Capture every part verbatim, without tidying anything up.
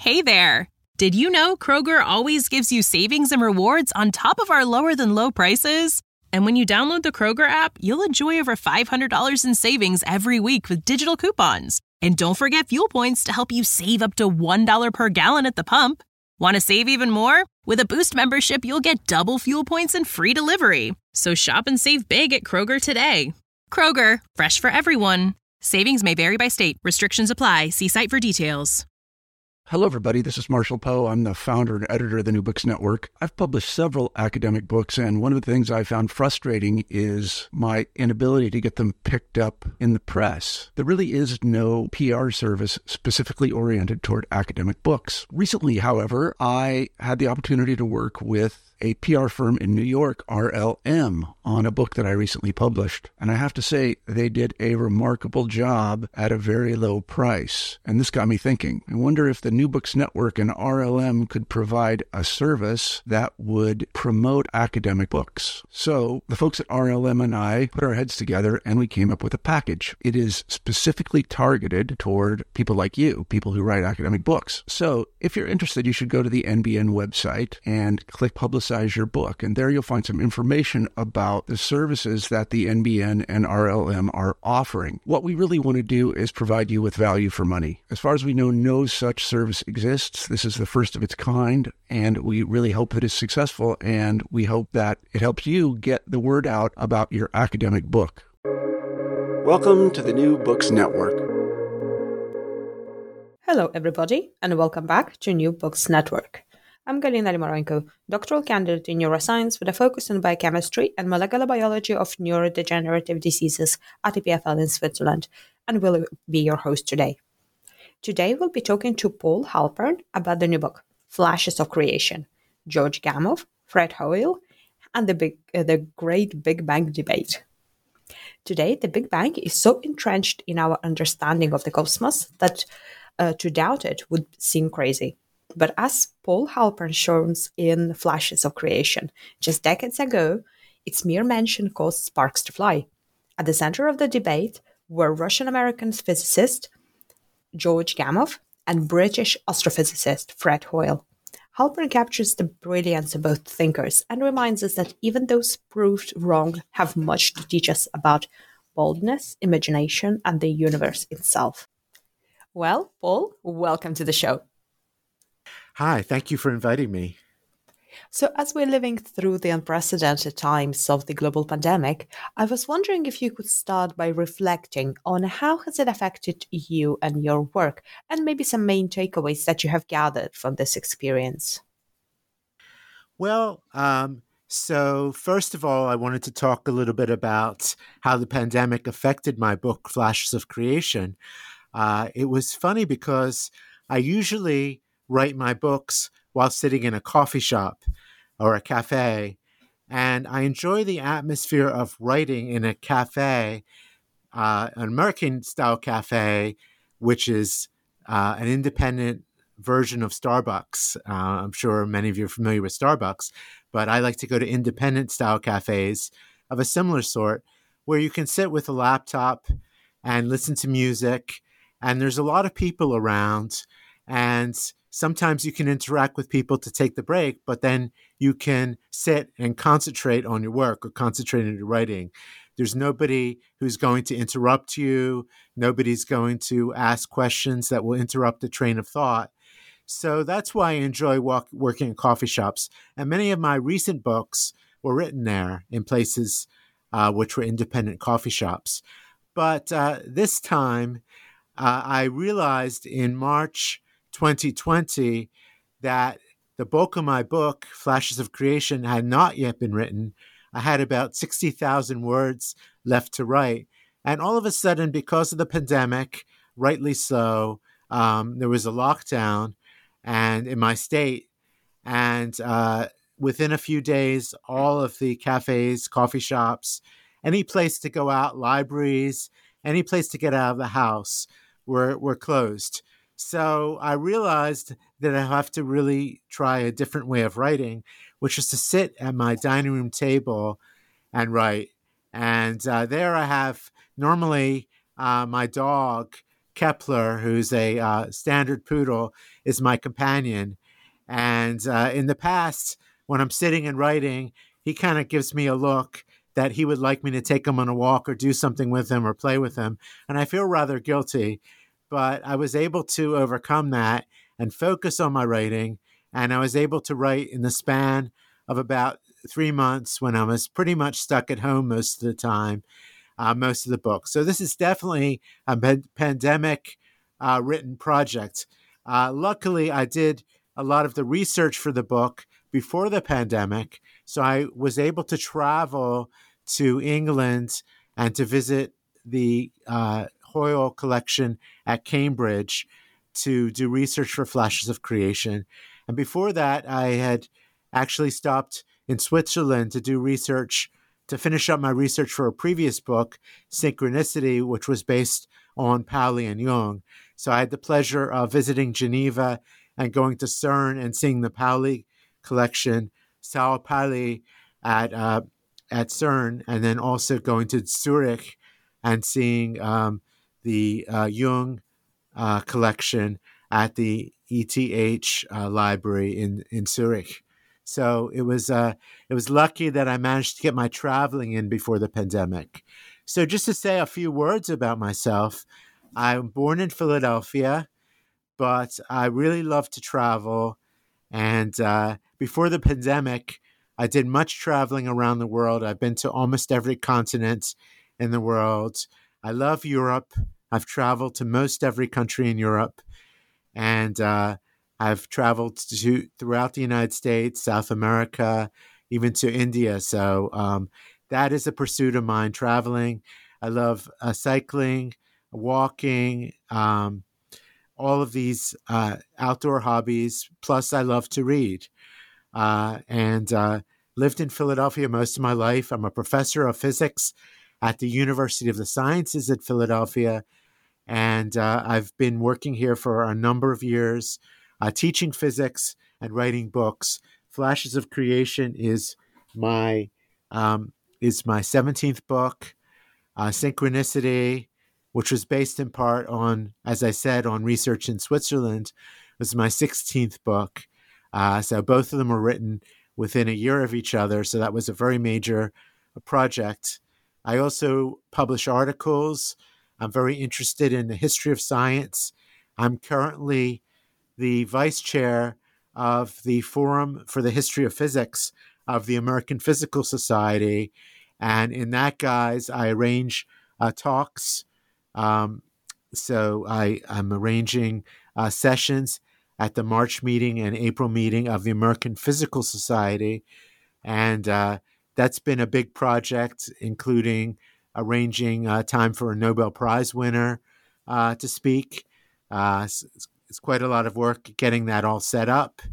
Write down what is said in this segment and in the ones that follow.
Hey there! Did you know Kroger always gives you savings and rewards on top of our lower-than-low prices? And when you download the Kroger app, you'll enjoy over five hundred dollars in savings every week with digital coupons. And don't forget fuel points to help you save up to one dollar per gallon at the pump. Want to save even more? With a Boost membership, you'll get double fuel points and free delivery. So shop and save big at Kroger today. Kroger, fresh for everyone. Savings may vary by state. Restrictions apply. See site for details. Hello, everybody. This is Marshall Poe. I'm the founder and editor of the New Books Network. I've published several academic books, and one of the things I found frustrating is my inability to get them picked up in the press. There really is no P R service specifically oriented toward academic books. Recently, however, I had the opportunity to work with a P R firm in New York, R L M, on a book that I recently published. And I have to say, they did a remarkable job at a very low price. And this got me thinking. I wonder if the New Books Network and R L M could provide a service that would promote academic books. So the folks at R L M and I put our heads together and we came up with a package. It is specifically targeted toward people like you, people who write academic books. So if you're interested, you should go to the N B N website and click Publicize your book. And there you'll find some information about the services that the N B N and R L M are offering. What we really want to do is provide you with value for money. As far as we know, no such service exists. This is the first of its kind, and we really hope that it's successful, and we hope that it helps you get the word out about your academic book. Welcome to the New Books Network. Hello, everybody, and welcome back to New Books Network. I'm Galina Limorenko, doctoral candidate in neuroscience with a focus on biochemistry and molecular biology of neurodegenerative diseases at E P F L in Switzerland, and will be your host today. Today, we'll be talking to Paul Halpern about the new book, Flashes of Creation, George Gamow, Fred Hoyle, and the, big, uh, the Great Big Bang Debate. Today, the Big Bang is so entrenched in our understanding of the cosmos that uh, to doubt it would seem crazy. But as Paul Halpern shows in Flashes of Creation, just decades ago, its mere mention caused sparks to fly. At the center of the debate were Russian-American physicist George Gamow and British astrophysicist Fred Hoyle. Halpern captures the brilliance of both thinkers and reminds us that even those proved wrong have much to teach us about boldness, imagination, and the universe itself. Well, Paul, welcome to the show. Hi, thank you for inviting me. So as we're living through the unprecedented times of the global pandemic, I was wondering if you could start by reflecting on how has it affected you and your work, and maybe some main takeaways that you have gathered from this experience. Well, um, so first of all, I wanted to talk a little bit about how the pandemic affected my book, Flashes of Creation. Uh, it was funny because I usually write my books while sitting in a coffee shop or a cafe. And I enjoy the atmosphere of writing in a cafe, uh, an American-style cafe, which is uh, an independent version of Starbucks. Uh, I'm sure many of you are familiar with Starbucks, but I like to go to independent-style cafes of a similar sort, where you can sit with a laptop and listen to music, and there's a lot of people around, and sometimes you can interact with people to take the break, but then you can sit and concentrate on your work or concentrate on your writing. There's nobody who's going to interrupt you. Nobody's going to ask questions that will interrupt the train of thought. So that's why I enjoy walk, working in coffee shops. And many of my recent books were written there in places uh, which were independent coffee shops. But uh, this time, uh, I realized in March twenty twenty that the bulk of my book, Flashes of Creation, had not yet been written. I had about sixty thousand words left to write. And all of a sudden, because of the pandemic, rightly so, um, there was a lockdown and in my state. And uh, within a few days, all of the cafes, coffee shops, any place to go out, libraries, any place to get out of the house were, were closed. So I realized that I have to really try a different way of writing, which is to sit at my dining room table and write. And uh, there I have normally uh, my dog Kepler, who's a uh, standard poodle, is my companion. And uh, in the past, when I'm sitting and writing, he kind of gives me a look that he would like me to take him on a walk or do something with him or play with him. And I feel rather guilty, but I was able to overcome that and focus on my writing. And I was able to write in the span of about three months when I was pretty much stuck at home most of the time, uh, most of the book. So this is definitely a p- pandemic uh, written project. Uh, luckily, I did a lot of the research for the book before the pandemic. So I was able to travel to England and to visit the uh, Hoyle collection at Cambridge to do research for Flashes of Creation. And before that, I had actually stopped in Switzerland to do research, to finish up my research for a previous book, Synchronicity, which was based on Pauli and Jung. So I had the pleasure of visiting Geneva and going to CERN and seeing the Pauli collection, Sao Pauli, at uh, at CERN, and then also going to Zurich and seeing um, the uh, Jung uh, collection at the E T H uh, library in, in Zurich. So it was uh, it was lucky that I managed to get my traveling in before the pandemic. So just to say a few words about myself, I'm born in Philadelphia, but I really love to travel. And uh, before the pandemic, I did much traveling around the world. I've been to almost every continent in the world. I love Europe. I've traveled to most every country in Europe. And uh, I've traveled to throughout the United States, South America, even to India. So um, that is a pursuit of mine, traveling. I love uh, cycling, walking, um, all of these uh, outdoor hobbies. Plus, I love to read. Uh, and uh, lived in Philadelphia most of my life. I'm a professor of physics at the University of the Sciences at Philadelphia. And uh, I've been working here for a number of years, uh, teaching physics and writing books. Flashes of Creation is my um, is my seventeenth book. Uh, Synchronicity, which was based in part on, as I said, on research in Switzerland, was my sixteenth book. Uh, so both of them were written within a year of each other. So that was a very major project. I also publish articles. I'm very interested in the history of science. I'm currently the vice chair of the Forum for the History of Physics of the American Physical Society. And in that guise, I arrange uh, talks. Um, so I, I'm arranging uh, sessions at the March meeting and April meeting of the American Physical Society. And uh, that's been a big project, including arranging uh, time for a Nobel Prize winner uh, to speak. Uh, it's, it's quite a lot of work getting that all set up.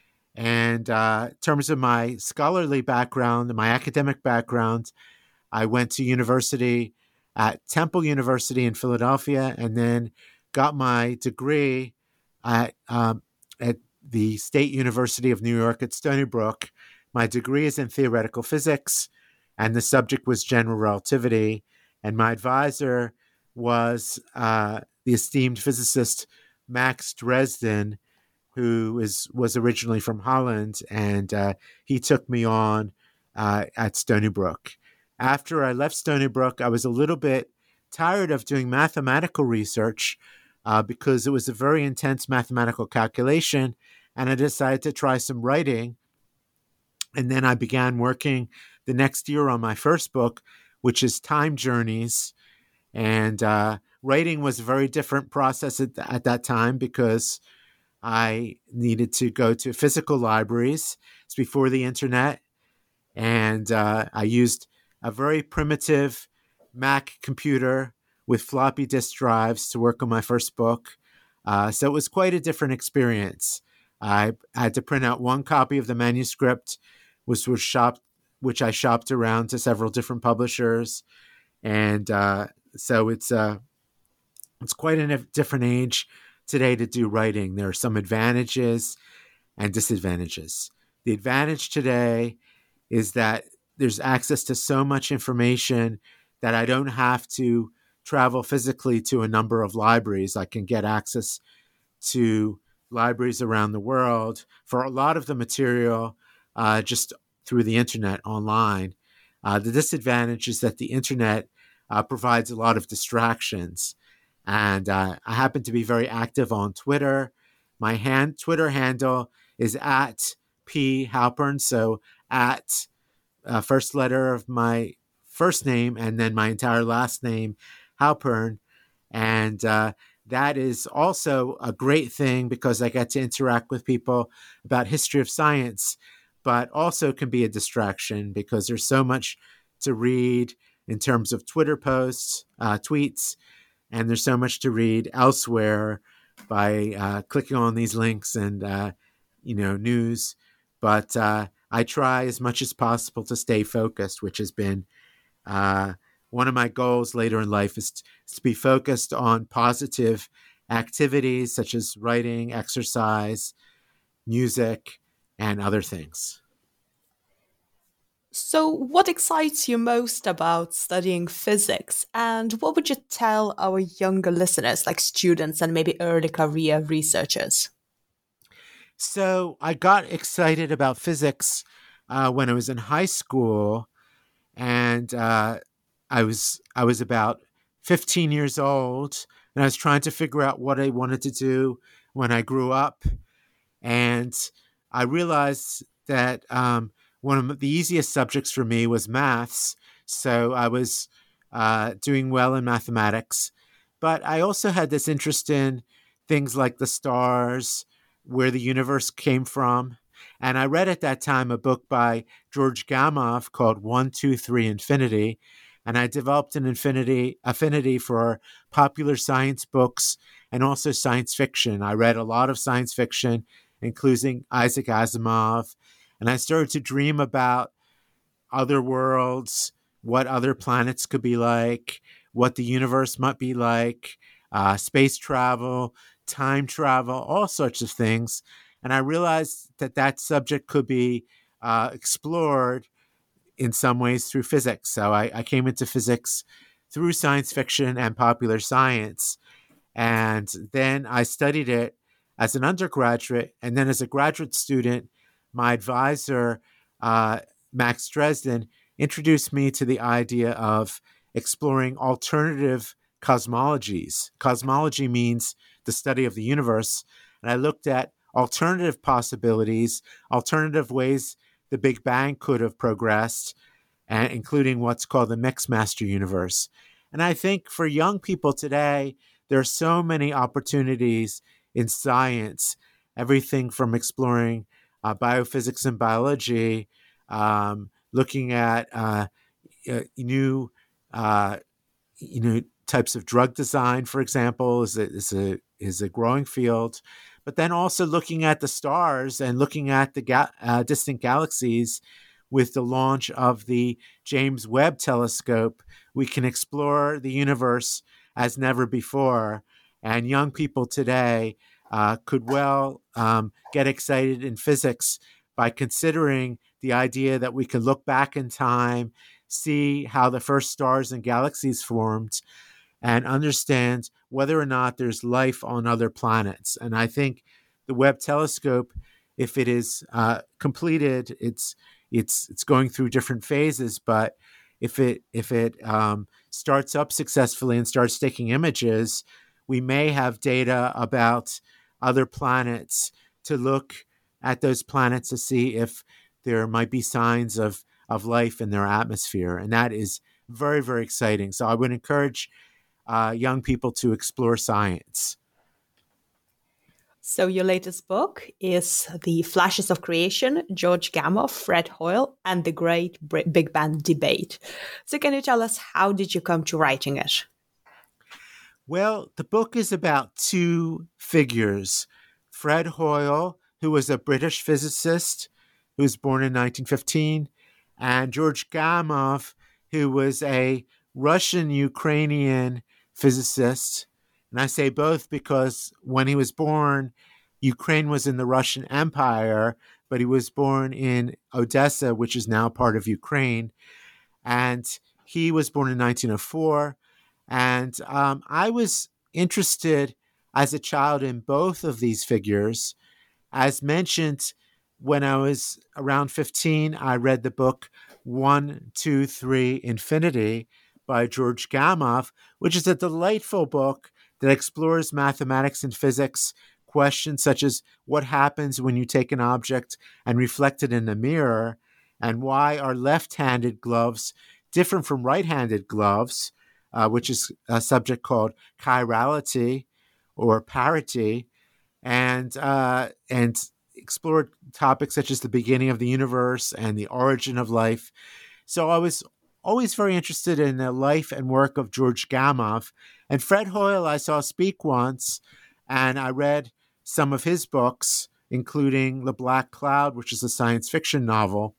And uh, in terms of my scholarly background, my academic background, I went to university at Temple University in Philadelphia and then got my degree at, um, at the State University of New York at Stony Brook. My degree is in theoretical physics, and the subject was general relativity. And my advisor was uh, the esteemed physicist Max Dresden, who is was originally from Holland, and uh, he took me on uh, at Stony Brook. After I left Stony Brook, I was a little bit tired of doing mathematical research uh, because it was a very intense mathematical calculation, and I decided to try some writing. And then I began working the next year on my first book, which is Time Journeys. And uh, writing was a very different process at, at that time because I needed to go to physical libraries. It's before the internet. And uh, I used a very primitive Mac computer with floppy disk drives to work on my first book. Uh, so it was quite a different experience. I had to print out one copy of the manuscript, which was shopped, which I shopped around to several different publishers. And uh, so it's uh, it's quite a different age today to do writing. There are some advantages and disadvantages. The advantage today is that there's access to so much information that I don't have to travel physically to a number of libraries. I can get access to libraries around the world for a lot of the material uh, just through the internet online. Uh, the disadvantage is that the internet uh, provides a lot of distractions. And uh, I happen to be very active on Twitter. My hand, Twitter handle is at P Halpern, so at uh, first letter of my first name and then my entire last name, Halpern. And uh, that is also a great thing because I get to interact with people about history of science, but also can be a distraction because there's so much to read in terms of Twitter posts, uh, tweets, and there's so much to read elsewhere by uh, clicking on these links and, uh, you know, news. But uh, I try as much as possible to stay focused, which has been uh, one of my goals later in life is to, is to be focused on positive activities such as writing, exercise, music, and other things. So, what excites you most about studying physics? And what would you tell our younger listeners, like students and maybe early career researchers? So, I got excited about physics uh, when I was in high school, and uh, I was I was about fifteen years old, and I was trying to figure out what I wanted to do when I grew up, and I realized that um, one of the easiest subjects for me was maths. So I was uh, doing well in mathematics. But I also had this interest in things like the stars, where the universe came from. And I read at that time a book by George Gamow called One, Two, Three, Infinity. And I developed an infinity, affinity for popular science books and also science fiction. I read a lot of science fiction, including Isaac Asimov. And I started to dream about other worlds, what other planets could be like, what the universe might be like, uh, space travel, time travel, all sorts of things. And I realized that that subject could be uh, explored in some ways through physics. So I, I came into physics through science fiction and popular science. And then I studied it as an undergraduate. And then as a graduate student, my advisor, uh, Max Dresden, introduced me to the idea of exploring alternative cosmologies. Cosmology means the study of the universe. And I looked at alternative possibilities, alternative ways the Big Bang could have progressed, and including what's called the Mixmaster universe. And I think for young people today, there are so many opportunities in science, everything from exploring uh, biophysics and biology, um, looking at uh, uh, new, uh, you know, types of drug design, for example, is a, is a is a growing field. But then also looking at the stars and looking at the ga- uh, distant galaxies. With the launch of the James Webb Telescope, we can explore the universe as never before. And young people today uh, could well um, get excited in physics by considering the idea that we could look back in time, see how the first stars and galaxies formed, and understand whether or not there's life on other planets. And I think the Webb Telescope, if it is uh, completed, it's it's it's going through different phases. But if it if it um, starts up successfully and starts taking images, we may have data about other planets to look at those planets to see if there might be signs of of life in their atmosphere, and that is very, very exciting. So I would encourage uh, young people to explore science. So your latest book is The Flashes of Creation, George Gamow, Fred Hoyle, and the Great Big Bang Debate. So can you tell us, how did you come to writing it? Well, the book is about two figures. Fred Hoyle, who was a British physicist who was born in nineteen fifteen, and George Gamow, who was a Russian-Ukrainian physicist. And I say both because when he was born, Ukraine was in the Russian Empire, but he was born in Odessa, which is now part of Ukraine. And he was born in nineteen oh four. And um, I was interested as a child in both of these figures. As mentioned, when I was around fifteen, I read the book One, Two, Three, Infinity by George Gamow, which is a delightful book that explores mathematics and physics, questions such as what happens when you take an object and reflect it in a mirror, and why are left-handed gloves different from right-handed gloves, uh, which is a subject called chirality or parity, and uh, and explored topics such as the beginning of the universe and the origin of life. So I was always very interested in the life and work of George Gamow. And Fred Hoyle I saw speak once, and I read some of his books, including The Black Cloud, which is a science fiction novel,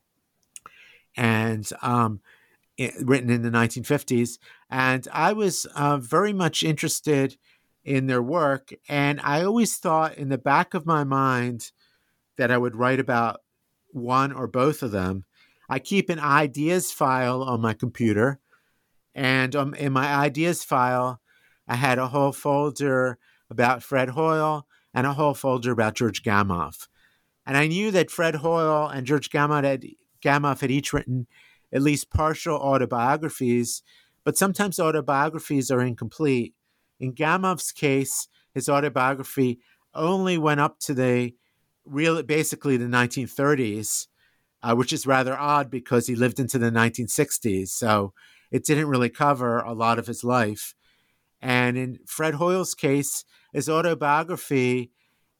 and um, it, written in the nineteen fifties. And I was uh, very much interested in their work. And I always thought in the back of my mind that I would write about one or both of them. I keep an ideas file on my computer. And um, in my ideas file, I had a whole folder about Fred Hoyle and a whole folder about George Gamow. And I knew that Fred Hoyle and George Gamow had, Gamow had each written at least partial autobiographies, but sometimes autobiographies are incomplete. In Gamow's case, his autobiography only went up to the real, basically the nineteen thirties, uh, which is rather odd because he lived into the nineteen sixties. So it didn't really cover a lot of his life. And in Fred Hoyle's case, his autobiography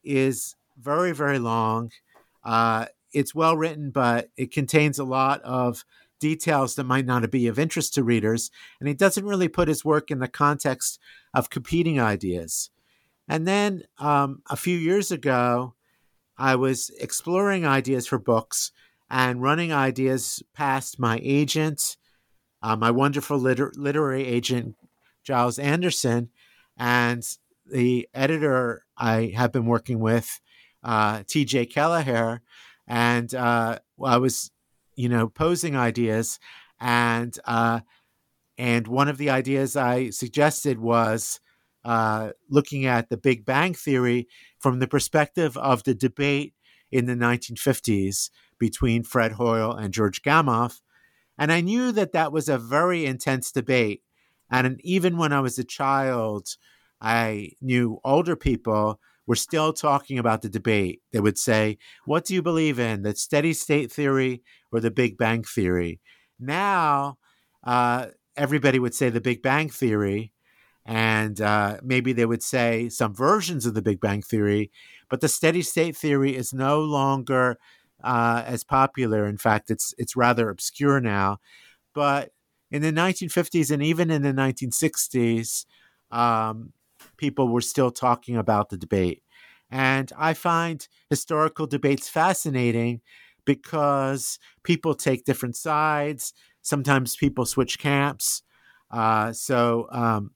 is very, very long. Uh, it's well written, but it contains a lot of details that might not be of interest to readers. And he doesn't really put his work in the context of competing ideas. And then um, a few years ago, I was exploring ideas for books and running ideas past my agent, uh, my wonderful liter- literary agent, Giles Anderson, and the editor I have been working with, uh, T J Kelleher. And uh, I was, you know, posing ideas. And uh, and one of the ideas I suggested was uh, looking at the Big Bang Theory from the perspective of the debate in the nineteen fifties between Fred Hoyle and George Gamow. And I knew that that was a very intense debate. And even when I was a child, I knew older people were still talking about the debate. They would say, what do you believe in, the steady state theory or the Big Bang Theory? Now, uh, everybody would say the Big Bang Theory, and uh, maybe they would say some versions of the Big Bang Theory, but the steady state theory is no longer uh, as popular. In fact, it's it's rather obscure now. But in the nineteen fifties and even in the nineteen sixties, um, people were still talking about the debate. And I find historical debates fascinating because people take different sides. Sometimes people switch camps. Uh, so, um,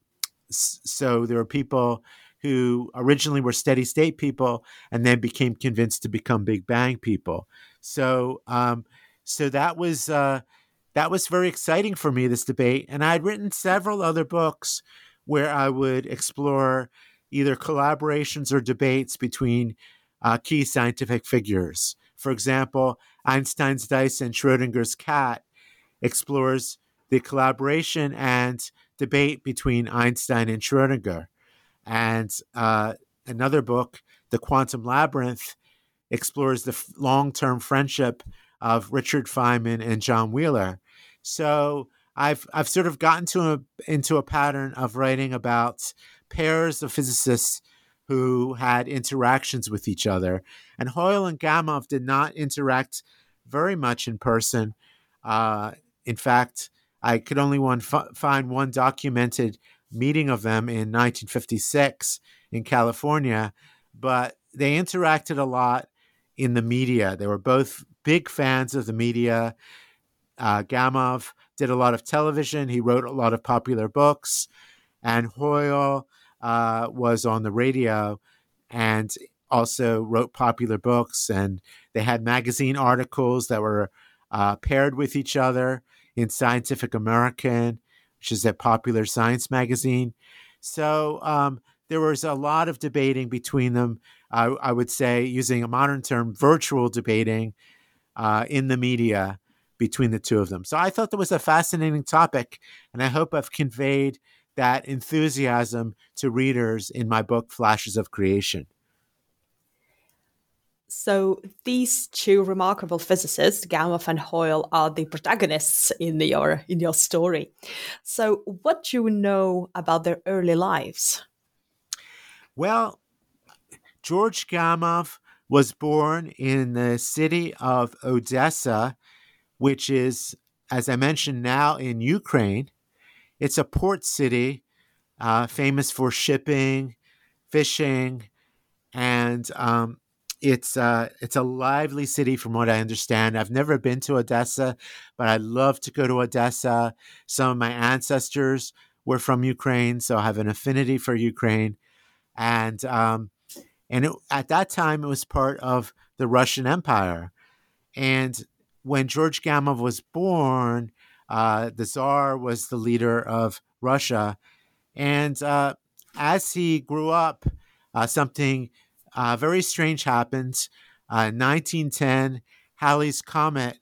so there are people who originally were steady state people and then became convinced to become Big Bang people. So, um, so that was uh, that was very exciting for me, this debate. And I had written several other books where I would explore either collaborations or debates between uh, key scientific figures. For example, Einstein's Dice and Schrödinger's Cat explores the collaboration and debate between Einstein and Schrödinger. And uh, another book, The Quantum Labyrinth, explores the f- long-term friendship of Richard Feynman and John Wheeler. So I've I've sort of gotten to a, into a pattern of writing about pairs of physicists who had interactions with each other. And Hoyle and Gamow did not interact very much in person. Uh, in fact, I could only one f- find one documented meeting of them in nineteen fifty-six in California, but they interacted a lot in the media. They were both big fans of the media. Uh, Gamow did a lot of television. He wrote a lot of popular books. And Hoyle uh, was on the radio and also wrote popular books. And they had magazine articles that were uh, paired with each other in Scientific American which is a popular science magazine. So um, there was a lot of debating between them. I, I would say, using a modern term, virtual debating uh, in the media between the two of them. So I thought that was a fascinating topic, and I hope I've conveyed that enthusiasm to readers in my book, Flashes of Creation. So these two remarkable physicists, Gamow and Hoyle, are the protagonists in your in your story. So what do you know about their early lives? Well, George Gamow was born in the city of Odessa, which is, as I mentioned, now in Ukraine. It's a port city, uh, famous for shipping, fishing, and um, it's uh, it's a lively city from what I understand. I've never been to Odessa, but I'd love to go to Odessa. Some of my ancestors were from Ukraine, so I have an affinity for Ukraine. And um, and it, at that time, it was part of the Russian Empire. And when George Gamow was born, uh, the Tsar was the leader of Russia. And uh, as he grew up, uh, something uh, very strange happened. Uh, in nineteen ten, Halley's Comet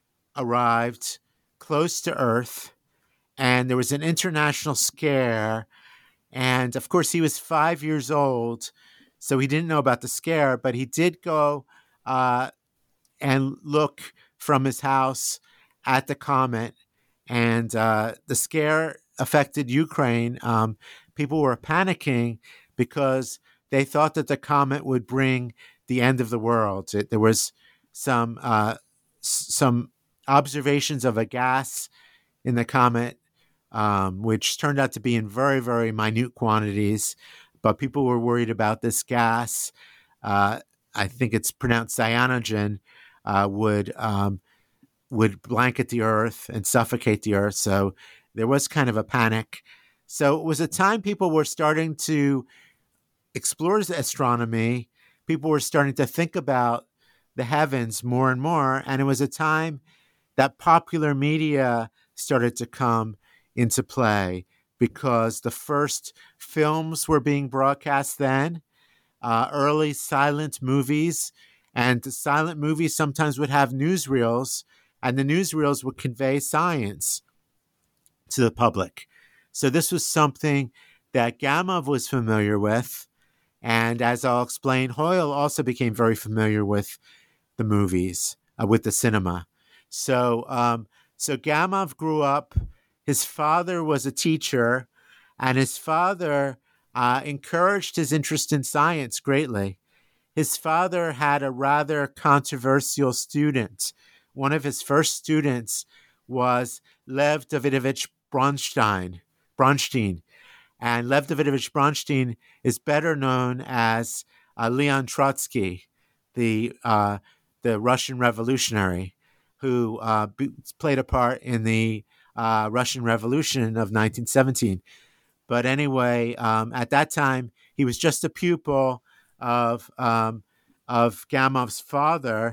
arrived close to Earth, and there was an international scare. And of course, he was five years old, so he didn't know about the scare, but he did go uh, and look from his house at the comet. And uh, the scare affected Ukraine. Um, people were panicking because they thought that the comet would bring the end of the world. It, there was some uh, s- some observations of a gas in the comet, um, which turned out to be in very, very minute quantities. But people were worried about this gas. Uh, I think it's pronounced cyanogen, uh, would um, would blanket the earth and suffocate the earth. So there was kind of a panic. So it was a time people were starting to explore astronomy. People were starting to think about the heavens more and more. And it was a time that popular media started to come into play because the first films were being broadcast then, uh, early silent movies. And the silent movies sometimes would have newsreels, and the newsreels would convey science to the public. So this was something that Gamow was familiar with. And as I'll explain, Hoyle also became very familiar with the movies, uh, with the cinema. So, um, so Gamow grew up. His father was a teacher, and his father uh, encouraged his interest in science greatly. His father had a rather controversial student. One of his first students was Lev Davidovich Bronstein. Bronstein. And Lev Davidovich Bronstein is better known as uh, Leon Trotsky, the uh, the Russian revolutionary who uh, be- played a part in the uh, Russian Revolution of nineteen seventeen. But anyway, um, at that time, he was just a pupil of um, of Gamow's father,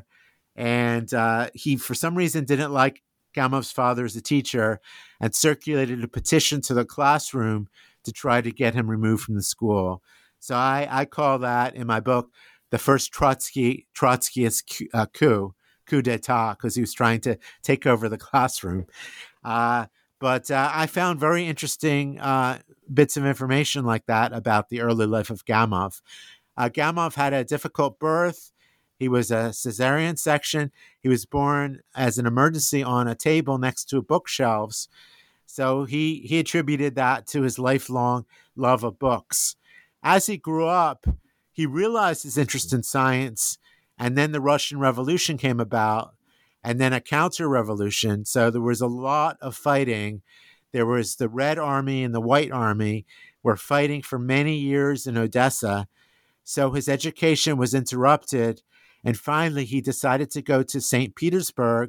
and uh, he, for some reason, didn't like Gamow's father as a teacher, and circulated a petition to the classroom to try to get him removed from the school. So I, I call that in my book the first Trotsky Trotskyist uh, coup, coup d'état, because he was trying to take over the classroom. Uh, but uh, I found very interesting uh, bits of information like that about the early life of Gamow. Uh, Gamow had a difficult birth. He was a cesarean section. He was born as an emergency on a table next to bookshelves. So he, he attributed that to his lifelong love of books. As he grew up, he realized his interest in science, and then the Russian Revolution came about, and then a counter-revolution. So there was a lot of fighting. There was the Red Army and the White Army were fighting for many years in Odessa. So his education was interrupted, and finally he decided to go to Saint Petersburg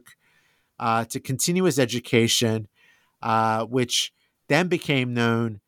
uh, to continue his education, uh, which then became known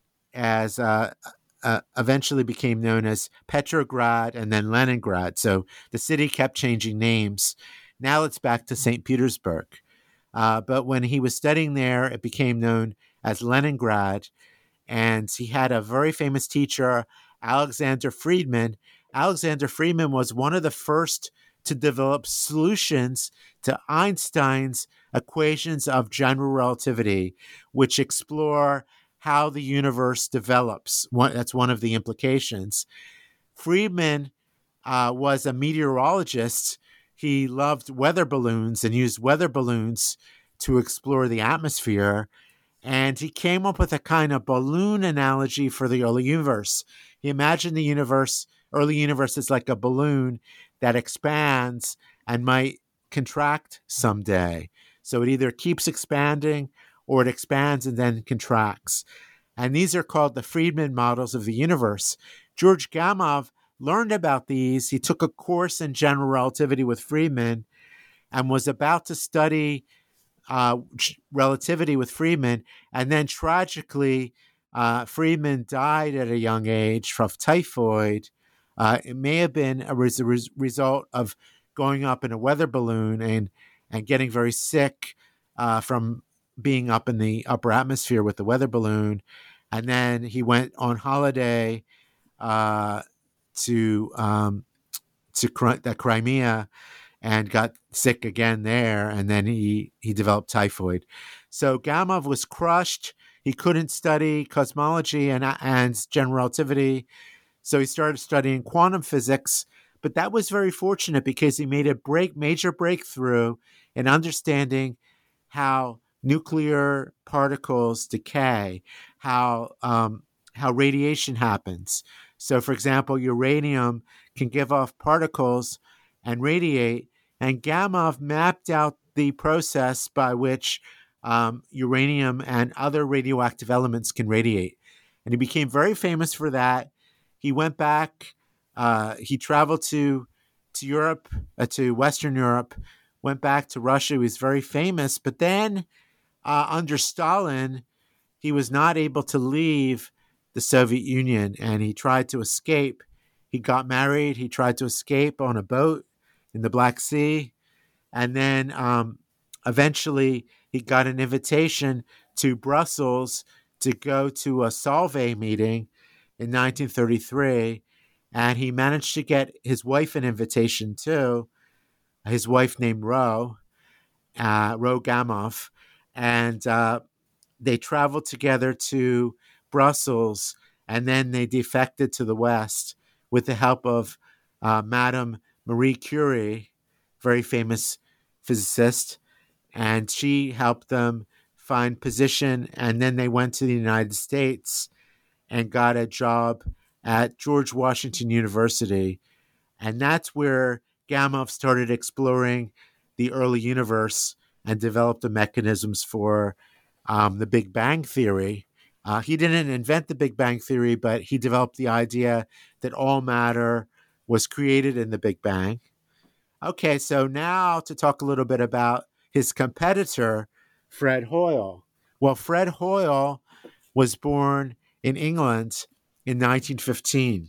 as, uh, uh, eventually became known as Petrograd and then Leningrad. So the city kept changing names. Now it's back to Saint Petersburg. Uh, but when he was studying there, it became known as Leningrad. And he had a very famous teacher, Alexander Friedman. Alexander Friedman was one of the first to develop solutions to Einstein's equations of general relativity, which explore how the universe develops. One, that's one of the implications. Friedman uh, was a meteorologist. He loved weather balloons and used weather balloons to explore the atmosphere. And he came up with a kind of balloon analogy for the early universe. He imagined the universe, early universe, is like a balloon that expands and might contract someday. So it either keeps expanding or it expands and then contracts. And these are called the Friedman models of the universe. George Gamow learned about these. He took a course in general relativity with Friedman and was about to study uh, relativity with Friedman. And then tragically, uh, Friedman died at a young age from typhoid. Uh, it may have been a res- res- result of going up in a weather balloon and, and getting very sick uh, from being up in the upper atmosphere with the weather balloon. And then he went on holiday uh, to um, to Cri- the Crimea and got sick again there. And then he, he developed typhoid. So Gamow was crushed. He couldn't study cosmology and, and general relativity. So he started studying quantum physics. But that was very fortunate because he made a break, major breakthrough in understanding how nuclear particles decay, how um, how radiation happens. So, for example, uranium can give off particles and radiate, and Gamow mapped out the process by which um, uranium and other radioactive elements can radiate. And he became very famous for that. He went back, uh, he traveled to to Europe, uh, to Western Europe, went back to Russia. He was very famous, but then uh, under Stalin, he was not able to leave the Soviet Union, and he tried to escape. He got married. He tried to escape on a boat in the Black Sea, and then um, eventually he got an invitation to Brussels to go to a Solvay meeting in nineteen thirty-three, and he managed to get his wife an invitation too, his wife named Ro, uh, Ro Gamow, and uh, they traveled together to Brussels, and then they defected to the West with the help of uh, Madame Marie Curie, very famous physicist, and she helped them find position, and then they went to the United States and got a job at George Washington University. And that's where Gamow started exploring the early universe and developed the mechanisms for um, the Big Bang Theory. Uh, he didn't invent the Big Bang Theory, but he developed the idea that all matter was created in the Big Bang. Okay, so now to talk a little bit about his competitor, Fred Hoyle. Well, Fred Hoyle was born in England in nineteen fifteen.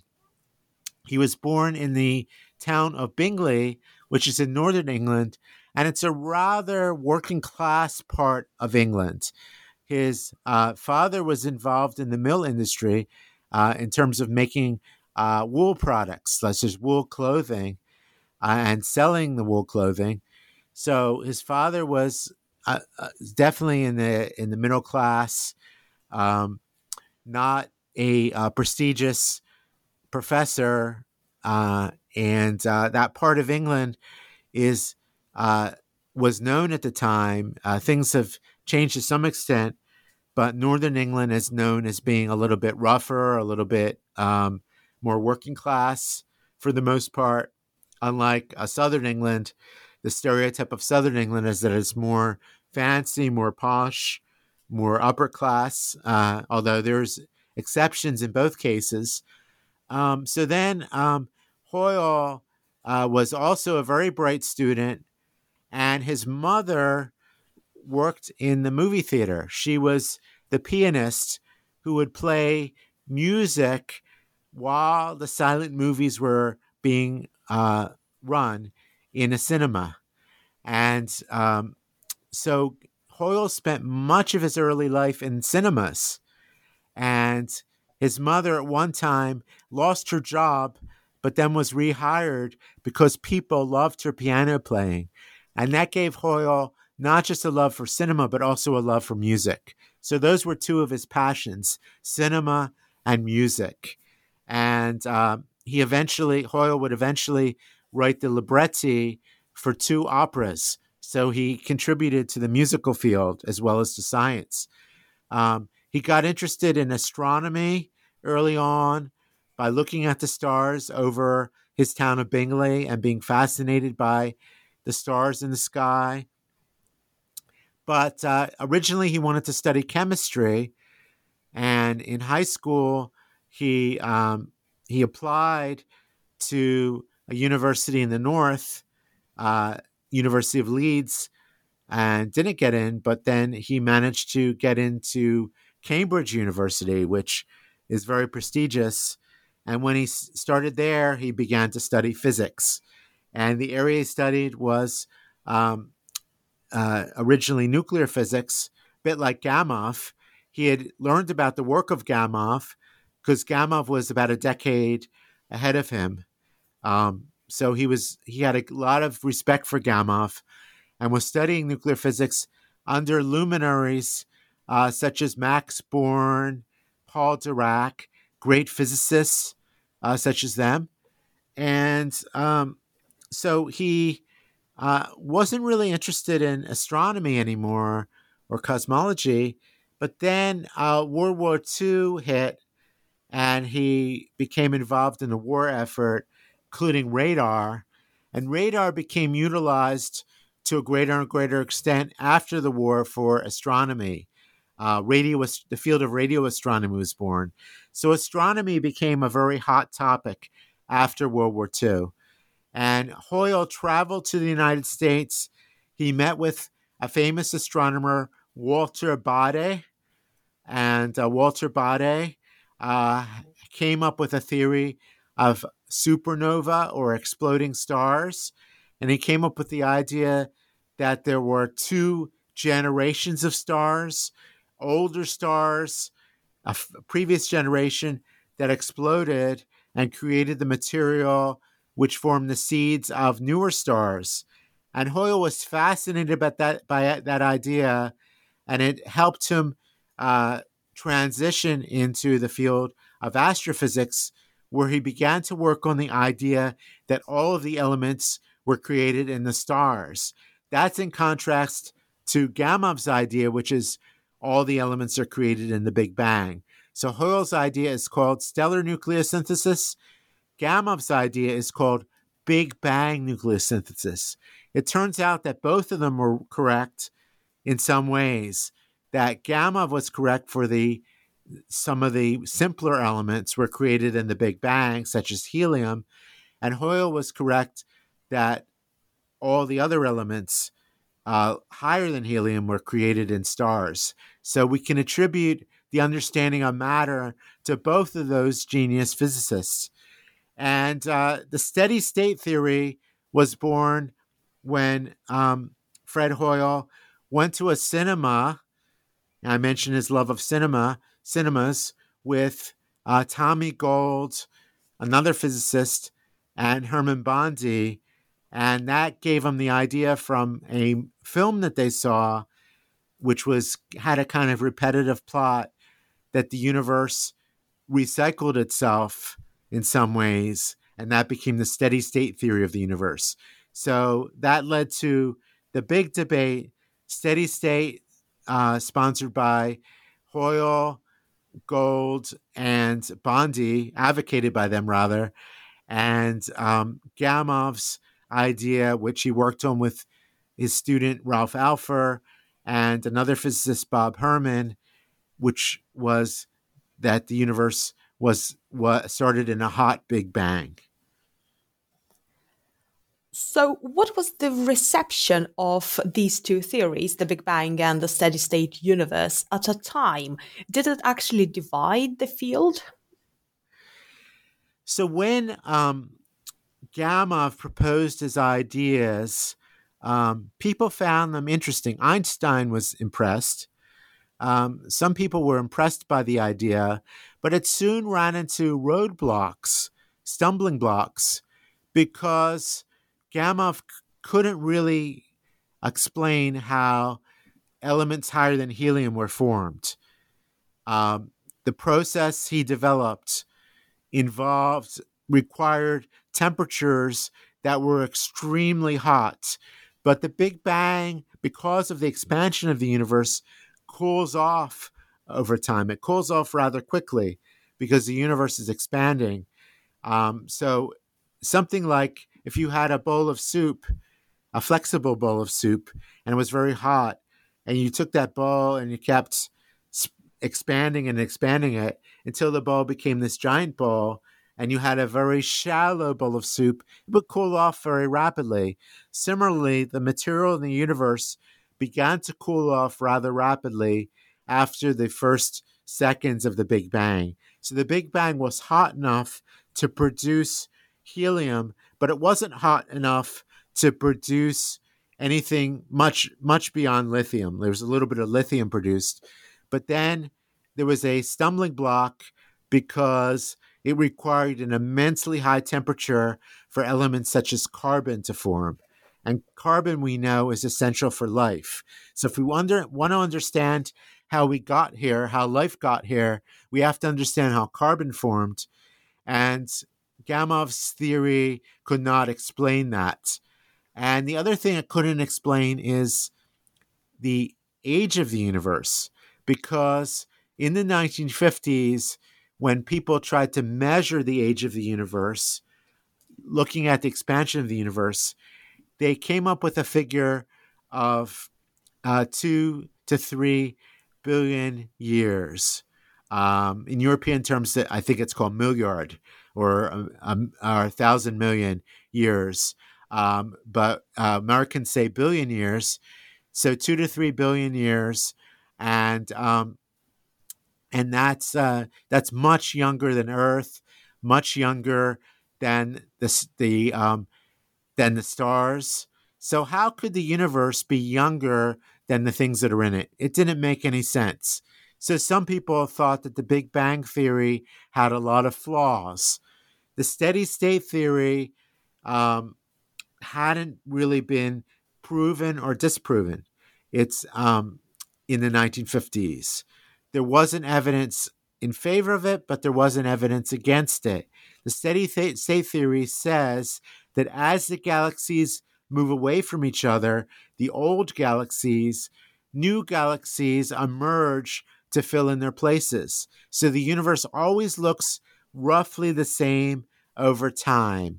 He was born in the town of Bingley, which is in northern England, and it's a rather working class part of England. His uh, father was involved in the mill industry uh, in terms of making uh, wool products, such as wool clothing, uh, and selling the wool clothing. So his father was uh, uh, definitely in the in the middle class, um, not a uh, prestigious professor, uh, and uh, that part of England is uh, was known at the time. Uh, things have changed to some extent, but Northern England is known as being a little bit rougher, a little bit um, more working class for the most part. Unlike uh, Southern England, the stereotype of Southern England is that it's more fancy, more posh, more upper class, uh, although there's exceptions in both cases. Um, so then um, Hoyle uh, was also a very bright student, and his mother worked in the movie theater. She was the pianist who would play music while the silent movies were being uh, run in a cinema. And um, so Hoyle spent much of his early life in cinemas, and his mother at one time lost her job, but then was rehired because people loved her piano playing. And that gave Hoyle not just a love for cinema, but also a love for music. So those were two of his passions, cinema and music. And uh, he eventually, Hoyle would eventually write the libretti for two operas. So he contributed to the musical field as well as to science. Um, he got interested in astronomy early on by looking at the stars over his town of Bingley and being fascinated by the stars in the sky. But uh, originally he wanted to study chemistry, and in high school he um, he applied to a university in the north, uh, University of Leeds, and didn't get in. But then he managed to get into Cambridge University, which is very prestigious. And when he s- started there, he began to study physics. And the area he studied was um, uh, originally nuclear physics, a bit like Gamow. He had learned about the work of Gamow because Gamow was about a decade ahead of him. Um, so he was he had a lot of respect for Gamow and was studying nuclear physics under luminaries uh, such as Max Born, Paul Dirac, great physicists uh, such as them. And um, so he uh, wasn't really interested in astronomy anymore or cosmology. But then uh, World War Two hit, and he became involved in the war effort, including radar. And radar became utilized to a greater and greater extent after the war for astronomy. Uh, radio, the field of radio astronomy was born. So astronomy became a very hot topic after World War Two. And Hoyle traveled to the United States. He met with a famous astronomer, Walter Baade. And uh, Walter Baade uh, came up with a theory of supernova or exploding stars. And he came up with the idea that there were two generations of stars, older stars, a f- previous generation that exploded and created the material which formed the seeds of newer stars. And Hoyle was fascinated about that, by that idea, and it helped him uh, transition into the field of astrophysics, where he began to work on the idea that all of the elements were created in the stars. That's in contrast to Gamow's idea, which is all the elements are created in the Big Bang. So Hoyle's idea is called stellar nucleosynthesis. Gamow's idea is called Big Bang nucleosynthesis. It turns out that both of them were correct in some ways, that Gamow was correct for the some of the simpler elements were created in the Big Bang, such as helium, and Hoyle was correct that all the other elements uh, higher than helium were created in stars. So we can attribute the understanding of matter to both of those genius physicists. And uh, the steady state theory was born when um, Fred Hoyle went to a cinema. I mentioned his love of cinema, cinemas, with uh, Tommy Gold, another physicist, and Herman Bondi. And that gave him the idea from a film that they saw, which was had a kind of repetitive plot, that the universe recycled itself in some ways, and that became the steady state theory of the universe. So that led to the big debate, steady state, uh, sponsored by Hoyle, Gold, and Bondi, advocated by them rather, and um, Gamow's idea, which he worked on with his student Ralph Alpher and another physicist, Bob Herman, which was that the universe was, was started in a hot Big Bang. So what was the reception of these two theories, the Big Bang and the steady state universe, at a time? Did it actually divide the field? So when um, Gamow proposed his ideas Um, people found them interesting. Einstein was impressed. Um, some people were impressed by the idea, but it soon ran into roadblocks, stumbling blocks, because Gamow couldn't really explain how elements higher than helium were formed. Um, the process he developed involved, required temperatures that were extremely hot. But the Big Bang, because of the expansion of the universe, cools off over time. It cools off rather quickly because the universe is expanding. Um, so something like if you had a bowl of soup, a flexible bowl of soup, and it was very hot, and you took that bowl and you kept expanding and expanding it until the bowl became this giant bowl, and you had a very shallow bowl of soup, it would cool off very rapidly. Similarly, the material in the universe began to cool off rather rapidly after the first seconds of the Big Bang. So the Big Bang was hot enough to produce helium, but it wasn't hot enough to produce anything much, much beyond lithium. There was a little bit of lithium produced, but then there was a stumbling block because it required an immensely high temperature for elements such as carbon to form. And carbon, we know, is essential for life. So if we wonder, want to understand how we got here, how life got here, we have to understand how carbon formed. And Gamow's theory could not explain that. And the other thing it couldn't explain is the age of the universe, because in the nineteen fifties, when people tried to measure the age of the universe, looking at the expansion of the universe, they came up with a figure of uh, two to three billion years. Um, in European terms, I think it's called milliard or, um, or a thousand million years. Um, but uh, Americans say billion years. So two to three billion years. And um, and that's uh, that's much younger than Earth, much younger than the, the um, than the stars. So how could the universe be younger than the things that are in it? It didn't make any sense. So some people thought that the Big Bang theory had a lot of flaws. The steady state theory um, hadn't really been proven or disproven. It's um, in the nineteen fifties. There wasn't evidence in favor of it, but there wasn't evidence against it. The steady state theory says that as the galaxies move away from each other, the old galaxies, new galaxies emerge to fill in their places. So the universe always looks roughly the same over time.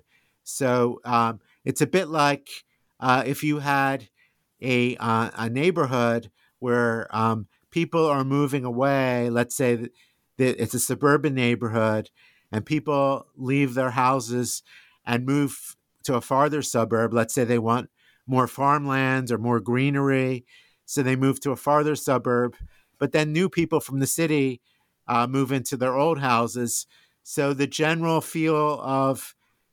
So um, it's a bit like uh, if you had a, uh, a neighborhood where um, people are moving away, let's say that it's a suburban neighborhood, and people leave their houses and move to a farther suburb. Let's say they want more farmland or more greenery, so they move to a farther suburb. But then new people from the city uh, move into their old houses. So the general feel of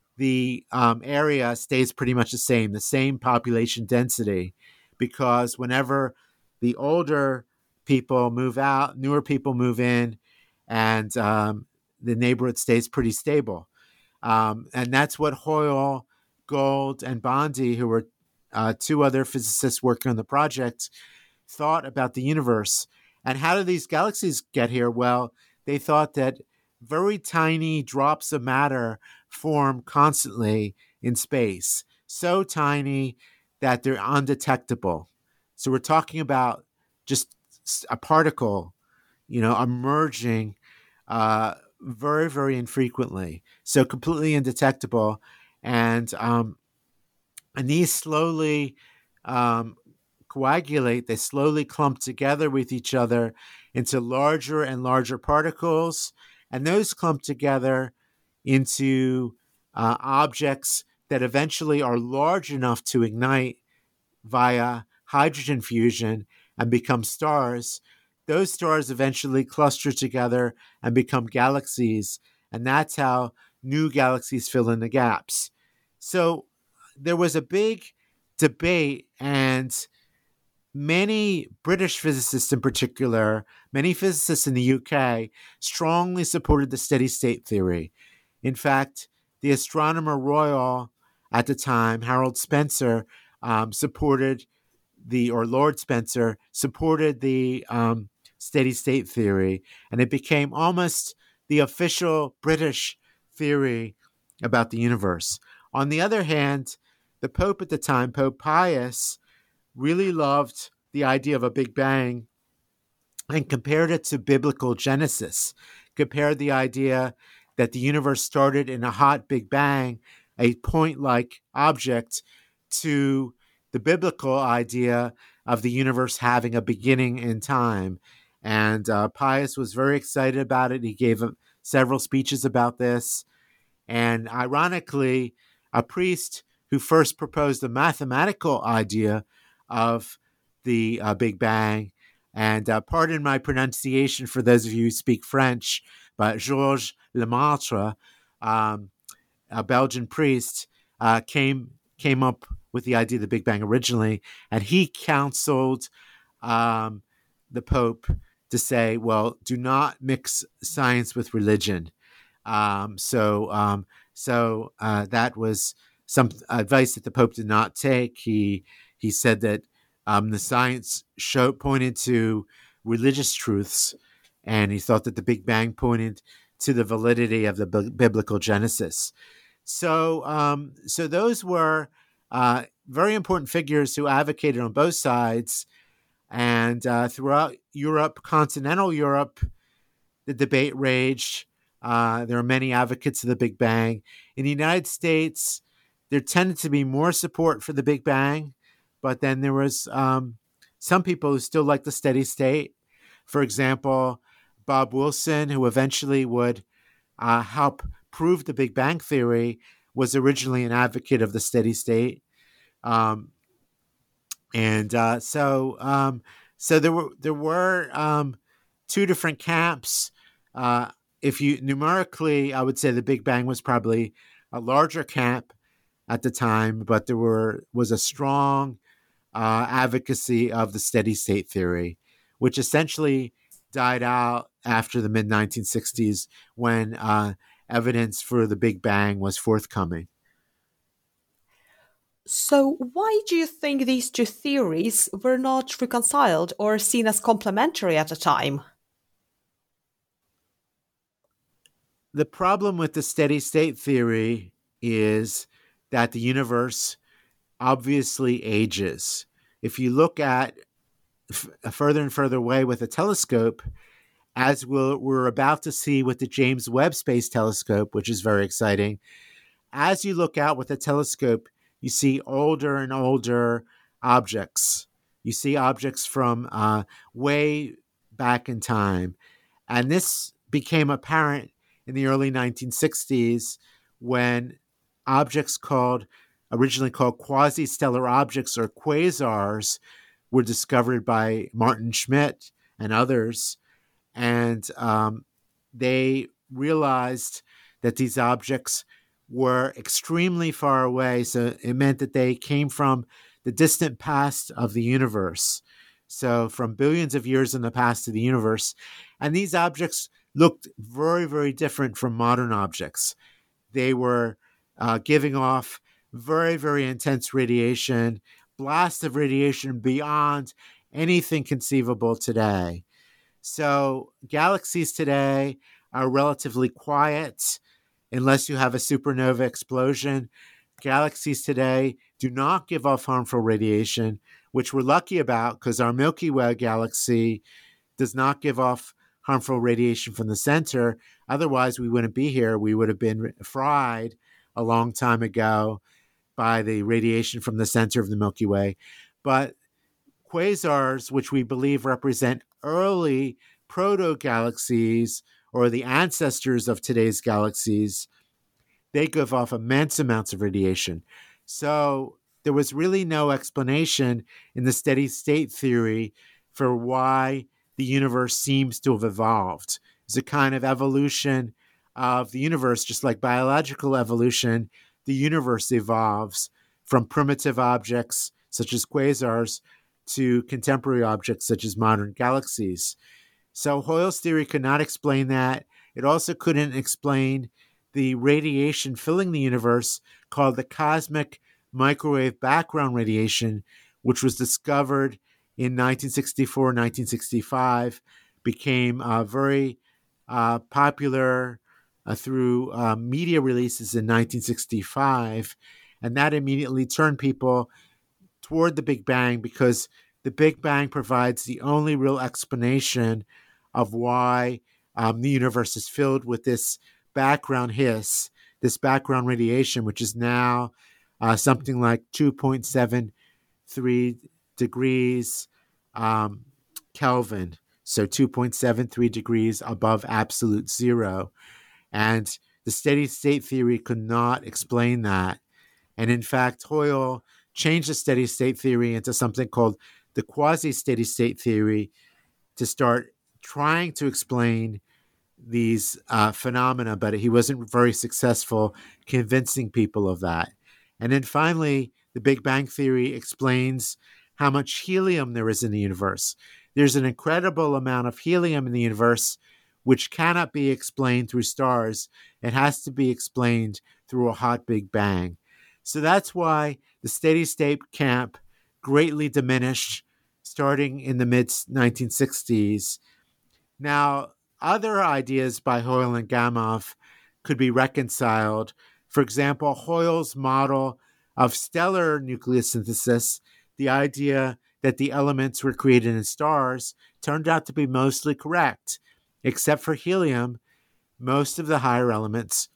the um, area stays pretty much the same, the same population density, because whenever the older people move out, newer people move in, and um, the neighborhood stays pretty stable. Um, and that's what Hoyle, Gold, and Bondi, who were uh, two other physicists working on the project, thought about the universe. And how did these galaxies get here? Well, they thought that very tiny drops of matter form constantly in space, so tiny that they're undetectable. So we're talking about just a particle, you know, emerging uh, very, very infrequently, so completely undetectable. And um, and these slowly um, coagulate, they slowly clump together with each other into larger and larger particles, and those clump together into uh, objects that eventually are large enough to ignite via hydrogen fusion and become stars. Those stars eventually cluster together and become galaxies, and that's how new galaxies fill in the gaps. So there was a big debate, and many British physicists in particular, many physicists in the U K, strongly supported the steady state theory. In fact, the Astronomer Royal at the time, Harold Spencer, um, supported the, or Lord Spencer, supported the um, steady state theory, and it became almost the official British theory about the universe. On the other hand, the Pope at the time, Pope Pius, really loved the idea of a Big Bang and compared it to biblical Genesis, compared the idea that the universe started in a hot Big Bang, a point-like object, to the biblical idea of the universe having a beginning in time. And uh, Pius was very excited about it. He gave uh, several speeches about this. And ironically, a priest who first proposed the mathematical idea of the uh, Big Bang, and uh, pardon my pronunciation for those of you who speak French, but Georges Lemaitre, um, a Belgian priest, uh, came came up with the idea of the Big Bang originally, and he counseled um, the Pope to say, well, do not mix science with religion. Um, so um, so uh, that was some advice that the Pope did not take. He he said that um, the science show, pointed to religious truths, and he thought that the Big Bang pointed to the validity of the b- biblical Genesis. So, um, so those were uh, very important figures who advocated on both sides. And uh, throughout Europe, continental Europe, the debate raged. Uh, there are many advocates of the Big Bang. In the United States, there tended to be more support for the Big Bang, but then there was um, some people who still liked the steady state. For example, Bob Wilson, who eventually would uh, help prove the Big Bang theory, was originally an advocate of the steady state. Um, and uh, so um, so there were there were um, two different camps. Uh, if you numerically, I would say the Big Bang was probably a larger camp at the time, but there were was a strong uh, advocacy of the steady state theory, which essentially died out after the mid nineteen sixties when uh, evidence for the Big Bang was forthcoming. So, why do you think these two theories were not reconciled or seen as complementary at the time? The problem with the steady state theory is that the universe obviously ages. If you look at f- further and further away with a telescope, as we'll, we're about to see with the James Webb Space Telescope, which is very exciting, as you look out with a telescope, you see older and older objects. You see objects from uh, way back in time. And this became apparent in the early nineteen sixties when objects called, originally called quasi-stellar objects or quasars, were discovered by Martin Schmidt and others. And um, they realized that these objects were extremely far away. So it meant that they came from the distant past of the universe. So from billions of years in the past of the universe. And these objects looked very, very different from modern objects. They were uh, giving off very, very intense radiation, blasts of radiation beyond anything conceivable today. So galaxies today are relatively quiet unless you have a supernova explosion. Galaxies today do not give off harmful radiation, which we're lucky about because our Milky Way galaxy does not give off harmful radiation from the center. Otherwise, we wouldn't be here. We would have been fried a long time ago by the radiation from the center of the Milky Way. But quasars, which we believe represent early proto-galaxies or the ancestors of today's galaxies, they give off immense amounts of radiation. So there was really no explanation in the steady state theory for why the universe seems to have evolved. It's a kind of evolution of the universe, just like biological evolution. The universe evolves from primitive objects such as quasars, to contemporary objects such as modern galaxies. So Hoyle's theory could not explain that. It also couldn't explain the radiation filling the universe called the cosmic microwave background radiation, which was discovered in nineteen sixty-four, nineteen sixty-five, became uh, very uh, popular uh, through uh, media releases in nineteen sixty-five. And that immediately turned people toward the Big Bang, because the Big Bang provides the only real explanation of why um, the universe is filled with this background hiss, this background radiation, which is now uh, something like two point seven three degrees um, Kelvin, so two point seven three degrees above absolute zero. And the steady state theory could not explain that. And in fact, Hoyle changed the steady state theory into something called the quasi-steady state theory to start trying to explain these uh, phenomena, but he wasn't very successful convincing people of that. And then finally, the Big Bang Theory explains how much helium there is in the universe. There's an incredible amount of helium in the universe, which cannot be explained through stars. It has to be explained through a hot Big Bang. So that's why the steady state camp greatly diminished starting in the mid nineteen sixties. Now, other ideas by Hoyle and Gamow could be reconciled. For example, Hoyle's model of stellar nucleosynthesis, the idea that the elements were created in stars, turned out to be mostly correct. Except for helium, most of the higher elements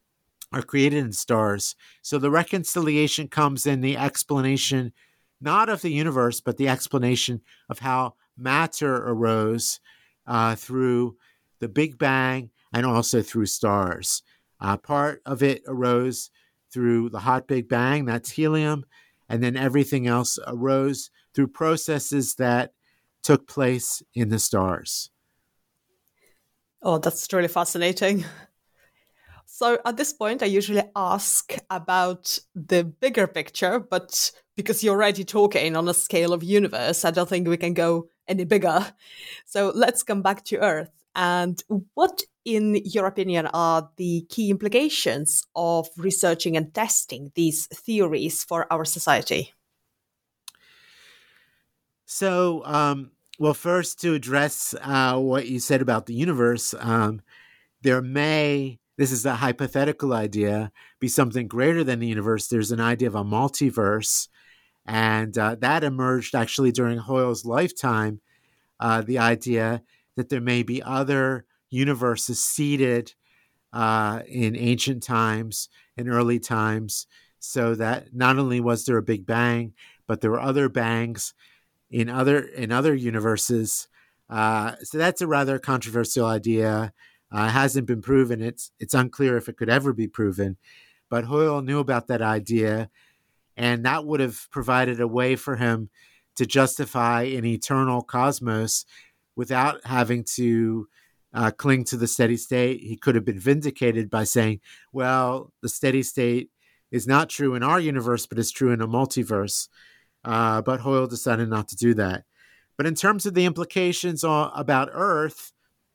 are created in stars. So the reconciliation comes in the explanation, not of the universe, but the explanation of how matter arose uh, through the Big Bang and also through stars. Uh, part of it arose through the hot Big Bang, that's helium, and then everything else arose through processes that took place in the stars. Oh, that's really fascinating. So at this point, I usually ask about the bigger picture, but because you're already talking on a scale of universe, I don't think we can go any bigger. So let's come back to Earth. And what, in your opinion, are the key implications of researching and testing these theories for our society? So, um, well, first, to address uh, what you said about the universe, um, there may, this is a hypothetical idea, be something greater than the universe. There's an idea of a multiverse, and uh, that emerged actually during Hoyle's lifetime, uh, the idea that there may be other universes seeded uh, in ancient times, in early times, so that not only was there a Big Bang, but there were other bangs in other in other universes. Uh, so that's a rather controversial idea. Uh, it hasn't been proven. It's it's unclear if it could ever be proven. But Hoyle knew about that idea, and that would have provided a way for him to justify an eternal cosmos without having to uh, cling to the steady state. He could have been vindicated by saying, well, the steady state is not true in our universe, but it's true in a multiverse. Uh, but Hoyle decided not to do that. But in terms of the implications on, about Earth,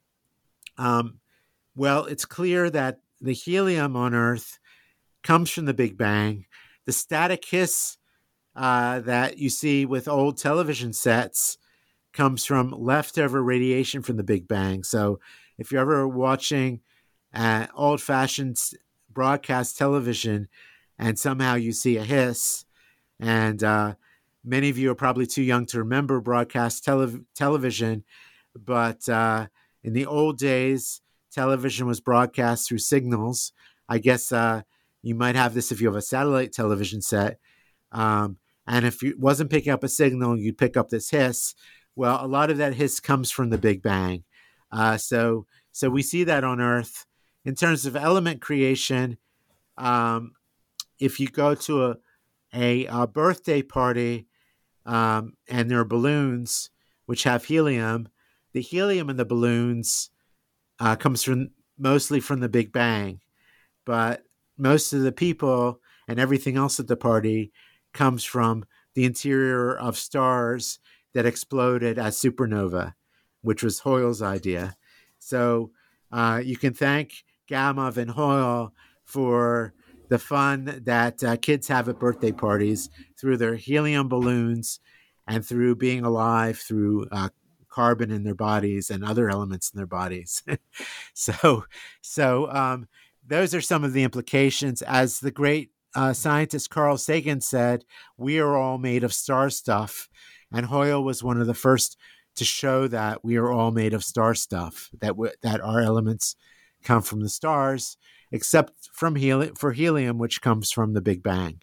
um, well, it's clear that the helium on Earth comes from the Big Bang. The static hiss uh, that you see with old television sets comes from leftover radiation from the Big Bang. So if you're ever watching uh, old-fashioned broadcast television and somehow you see a hiss, and uh, many of you are probably too young to remember broadcast tele- television, but uh, in the old days, television was broadcast through signals. I guess uh, you might have this if you have a satellite television set. Um, and if it wasn't picking up a signal, you'd pick up this hiss. Well, a lot of that hiss comes from the Big Bang. Uh, so, so we see that on Earth. In terms of element creation, um, if you go to a, a, a birthday party um, and there are balloons which have helium, the helium in the balloons uh, comes from mostly from the Big Bang, but most of the people and everything else at the party comes from the interior of stars that exploded as supernova, which was Hoyle's idea. So uh, you can thank Gamow and Hoyle for the fun that uh, kids have at birthday parties through their helium balloons and through being alive through uh, carbon in their bodies and other elements in their bodies. so so um, those are some of the implications. As the great uh, scientist Carl Sagan said, we are all made of star stuff. And Hoyle was one of the first to show that we are all made of star stuff, that w- that our elements come from the stars, except from heli- for helium, which comes from the Big Bang.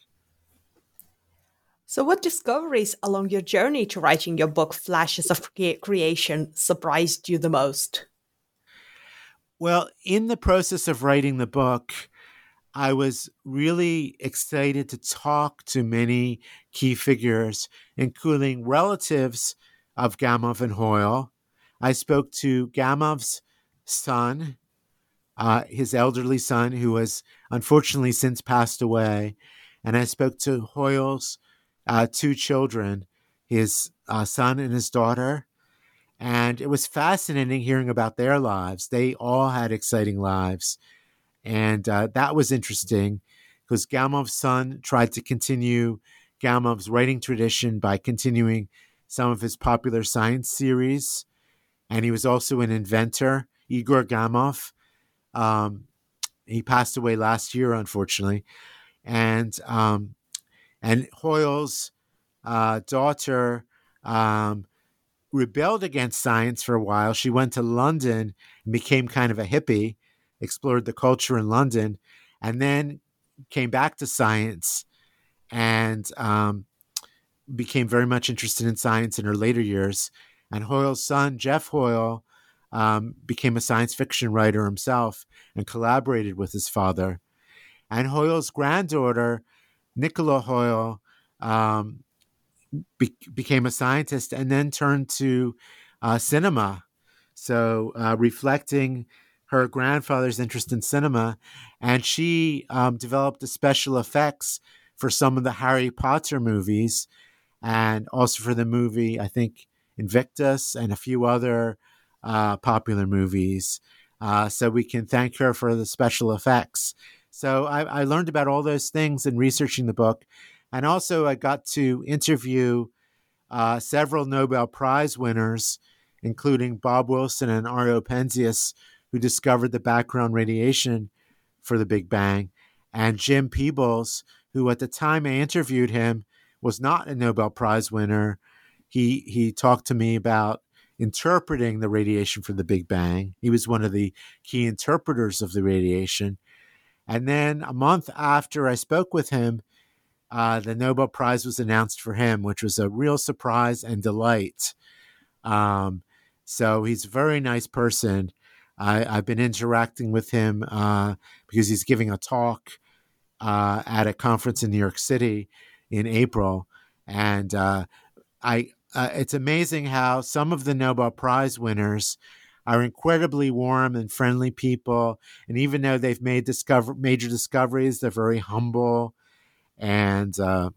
So what discoveries along your journey to writing your book, Flashes of Cre- Creation, surprised you the most? Well, in the process of writing the book, I was really excited to talk to many key figures, including relatives of Gamow and Hoyle. I spoke to Gamow's son, uh, his elderly son, who has unfortunately since passed away. And I spoke to Hoyle's uh, two children, his uh, son and his daughter. And it was fascinating hearing about their lives. They all had exciting lives. And uh, that was interesting because Gamow's son tried to continue Gamow's writing tradition by continuing some of his popular science series. And he was also an inventor, Igor Gamow. Um, he passed away last year, unfortunately. And um, and Hoyle's uh, daughter um, rebelled against science for a while. She went to London and became kind of a hippie, explored the culture in London, and then came back to science and um, became very much interested in science in her later years. And Hoyle's son, Jeff Hoyle, um, became a science fiction writer himself and collaborated with his father. And Hoyle's granddaughter, Nicola Hoyle, um, be- became a scientist and then turned to uh, cinema. So uh, reflecting her grandfather's interest in cinema, and she um, developed the special effects for some of the Harry Potter movies and also for the movie, I think, Invictus and a few other uh, popular movies. Uh, so we can thank her for the special effects. So I, I learned about all those things in researching the book. And also I got to interview uh, several Nobel Prize winners, including Bob Wilson and Ario Penzias, who discovered the background radiation for the Big Bang, and Jim Peebles, who at the time I interviewed him was not a Nobel Prize winner. He he talked to me about interpreting the radiation for the Big Bang. He was one of the key interpreters of the radiation. And then a month after I spoke with him, uh, the Nobel Prize was announced for him, which was a real surprise and delight. Um, so he's a very nice person. I, I've been interacting with him uh, because he's giving a talk uh, at a conference in New York City in April. And uh, I, uh, it's amazing how some of the Nobel Prize winners are incredibly warm and friendly people. And even though they've made discover- major discoveries, they're very humble and uh,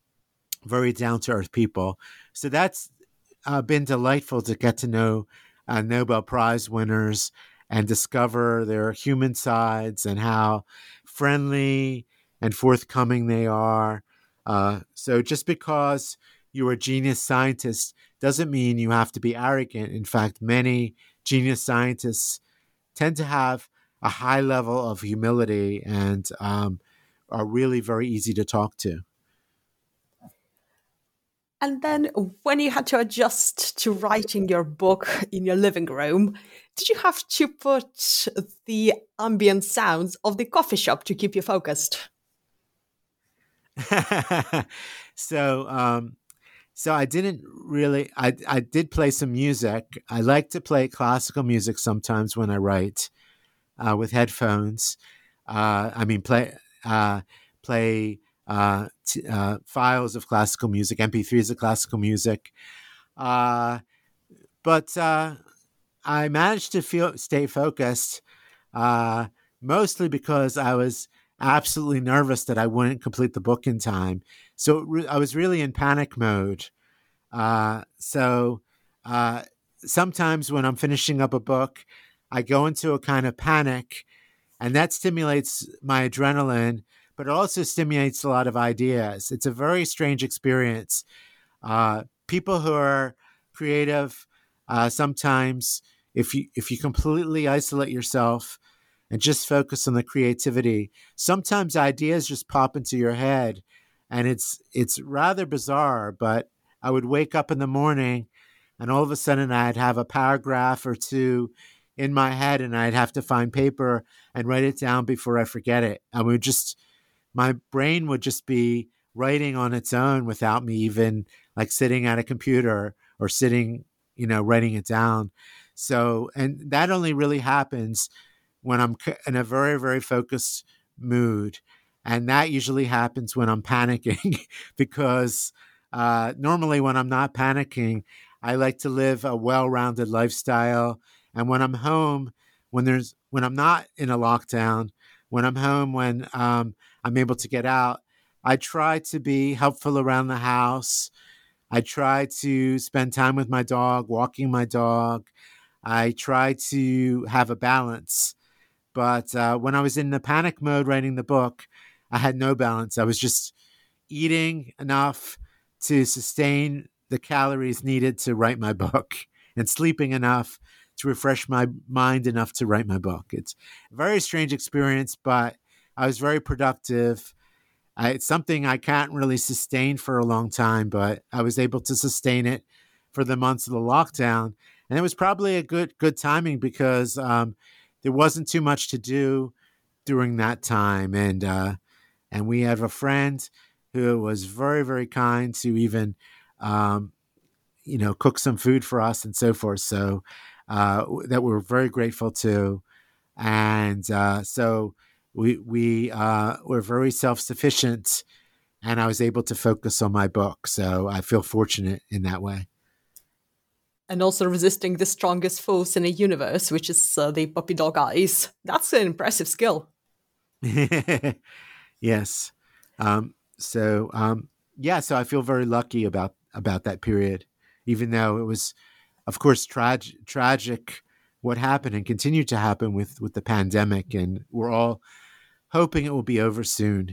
very down-to-earth people. So that's uh, been delightful to get to know uh, Nobel Prize winners and discover their human sides and how friendly and forthcoming they are. Uh, so just because you're a genius scientist doesn't mean you have to be arrogant. In fact, many genius scientists tend to have a high level of humility and um, are really very easy to talk to. And then when you had to adjust to writing your book in your living room, did you have to put the ambient sounds of the coffee shop to keep you focused? so, um, so I didn't really, I, I did play some music. I like to play classical music sometimes when I write uh, with headphones. Uh, I mean, play, uh, play, Uh, t- uh, files of classical music, M P threes of classical music. Uh, but uh, I managed to feel stay focused, uh, mostly because I was absolutely nervous that I wouldn't complete the book in time. So re- I was really in panic mode. Uh, so uh, sometimes when I'm finishing up a book, I go into a kind of panic, and that stimulates my adrenaline, but it also stimulates a lot of ideas. It's a very strange experience. Uh, people who are creative, uh, sometimes if you if you completely isolate yourself and just focus on the creativity, sometimes ideas just pop into your head, and it's it's rather bizarre. But I would wake up in the morning, and all of a sudden I'd have a paragraph or two in my head, and I'd have to find paper and write it down before I forget it. I would just, my brain would just be writing on its own without me even like sitting at a computer or sitting, you know, writing it down. So, and that only really happens when I'm in a very, very focused mood. And that usually happens when I'm panicking because uh, normally when I'm not panicking, I like to live a well-rounded lifestyle. And when I'm home, when there's when I'm not in a lockdown, when I'm home, when um, I'm able to get out, I try to be helpful around the house. I try to spend time with my dog, walking my dog. I try to have a balance. But uh, when I was in the panic mode writing the book, I had no balance. I was just eating enough to sustain the calories needed to write my book and sleeping enough to refresh my mind enough to write my book. It's a very strange experience, but I was very productive. I, it's something I can't really sustain for a long time, but I was able to sustain it for the months of the lockdown. And it was probably a good good timing because um, there wasn't too much to do during that time. And uh, and we have a friend who was very, very kind to even, um, you know, cook some food for us and so forth. So uh, that we're very grateful to. And uh, so we we uh, were very self-sufficient, and I was able to focus on my book. So I feel fortunate in that way. And also resisting the strongest force in the universe, which is uh, the puppy dog eyes. That's an impressive skill. Yes. Um, so um, yeah, so I feel very lucky about about that period, even though it was, of course, trag- tragic what happened and continued to happen with, with the pandemic. And we're all hoping it will be over soon.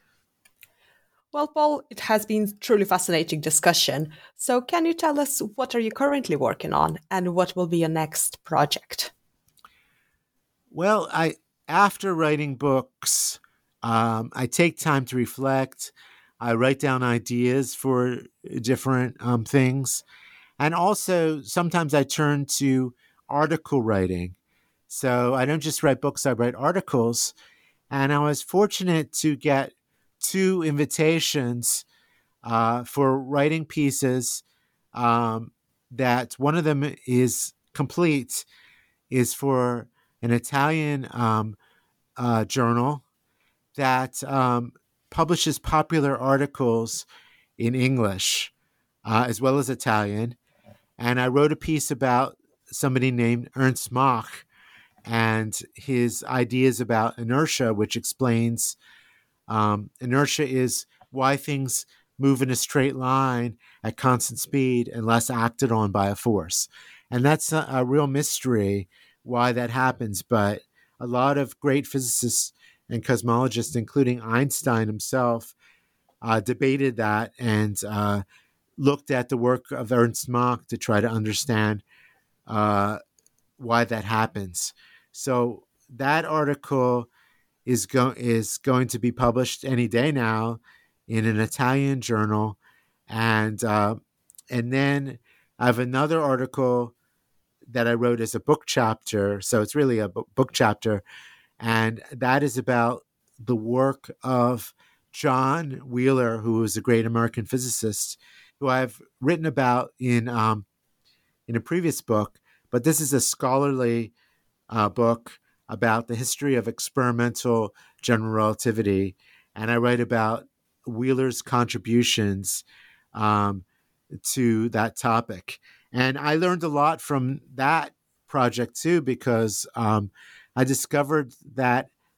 Well, Paul, it has been truly fascinating discussion. So can you tell us what are you currently working on and what will be your next project? Well, I after writing books, um, I take time to reflect. I write down ideas for different um, things. And also, sometimes I turn to article writing. So I don't just write books, I write articles. And I was fortunate to get two invitations uh, for writing pieces um, that one of them is complete, is for an Italian um, uh, journal that um, publishes popular articles in English uh, as well as Italian. And I wrote a piece about somebody named Ernst Mach and his ideas about inertia, which explains um, inertia is why things move in a straight line at constant speed unless acted on by a force. And that's a, a real mystery why that happens. But a lot of great physicists and cosmologists, including Einstein himself, uh, debated that and uh, looked at the work of Ernst Mach to try to understand uh, why that happens. So that article is, go- is going to be published any day now in an Italian journal. And, uh, and then I have another article that I wrote as a book chapter. So it's really a book chapter. And that is about the work of John Wheeler, who was a great American physicist, who I've written about in um, in a previous book. But this is a scholarly uh, book about the history of experimental general relativity. And I write about Wheeler's contributions um, to that topic. And I learned a lot from that project, too, because um, I discovered that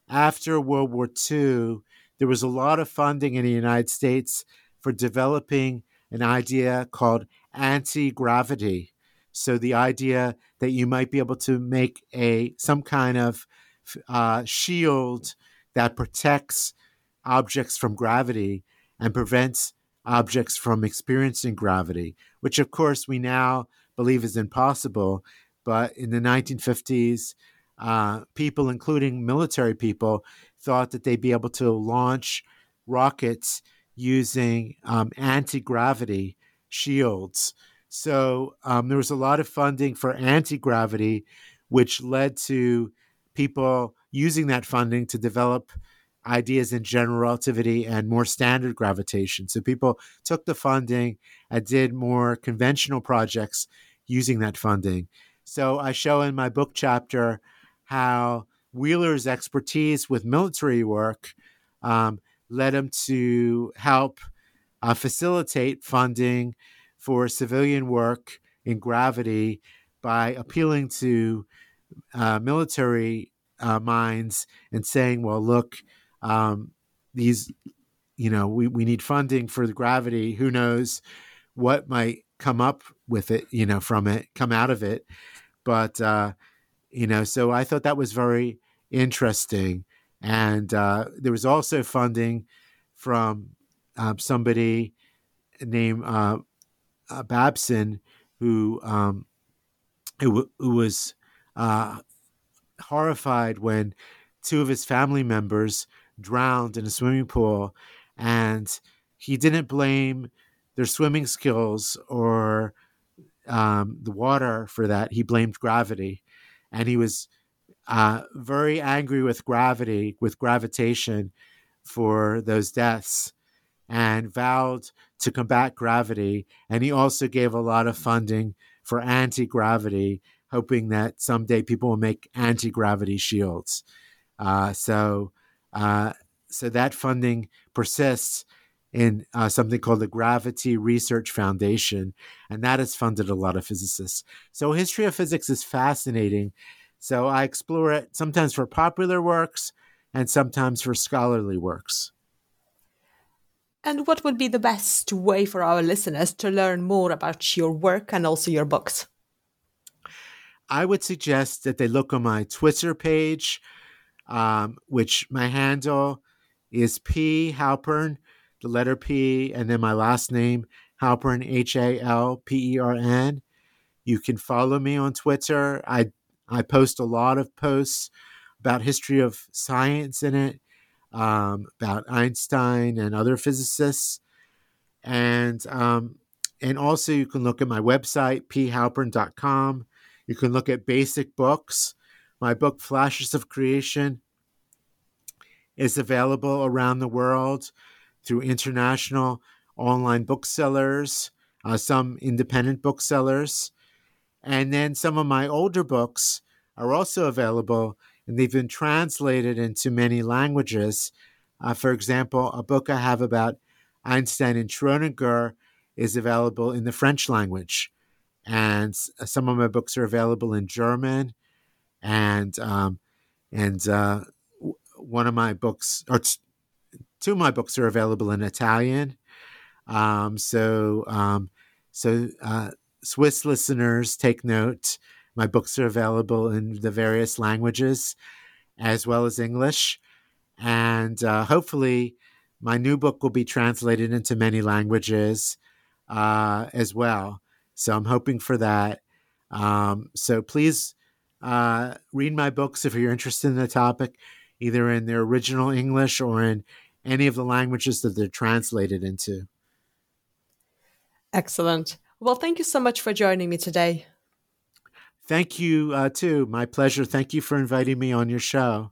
after World War Two, there was a lot of funding in the United States for developing an idea called anti-gravity. So the idea that you might be able to make a some kind of uh, shield that protects objects from gravity and prevents objects from experiencing gravity, which of course we now believe is impossible. But in the nineteen fifties, uh, people, including military people, thought that they'd be able to launch rockets using um, anti-gravity shields. So um, there was a lot of funding for anti-gravity, which led to people using that funding to develop ideas in general relativity and more standard gravitation. So people took the funding and did more conventional projects using that funding. So I show in my book chapter how Wheeler's expertise with military work um, led him to help uh, facilitate funding for civilian work in gravity by appealing to uh, military uh, minds and saying, well, look, um, these, you know, we, we need funding for the gravity. Who knows what might come up with it, you know, from it, come out of it. But, uh, you know, so I thought that was very interesting. And uh, there was also funding from uh, somebody named uh, uh, Babson, who, um, who, who was uh, horrified when two of his family members drowned in a swimming pool, and he didn't blame their swimming skills or um, the water for that. He blamed gravity, and he was uh, very angry with gravity, with gravitation for those deaths, and vowed to combat gravity. And he also gave a lot of funding for anti-gravity, hoping that someday people will make anti-gravity shields. Uh, so, uh, so that funding persists in uh, something called the Gravity Research Foundation, and that has funded a lot of physicists. So history of physics is fascinating. So I explore it sometimes for popular works and sometimes for scholarly works. And what would be the best way for our listeners to learn more about your work and also your books? I would suggest that they look on my Twitter page, um, which my handle is P Halpern, the letter P, and then my last name, Halpern, H A L P E R N. You can follow me on Twitter. I I post a lot of posts about history of science in it, um, about Einstein and other physicists. And um, and also you can look at my website, p halpern dot com. You can look at basic books. My book, Flashes of Creation, is available around the world through international online booksellers, uh, some independent booksellers. And then some of my older books are also available, and they've been translated into many languages. Uh, for example, a book I have about Einstein and Schrödinger is available in the French language. And some of my books are available in German, and um, and uh, one of my books, or t- two of my books, are available in Italian. Um, so um, so uh, Swiss listeners, take note. My books are available in the various languages, as well as English, and uh, hopefully, my new book will be translated into many languages uh, as well. So I'm hoping for that. Um, so please uh, read my books if you're interested in the topic, either in their original English or in any of the languages that they're translated into. Excellent. Well, thank you so much for joining me today. Thank you, uh, too. My pleasure. Thank you for inviting me on your show.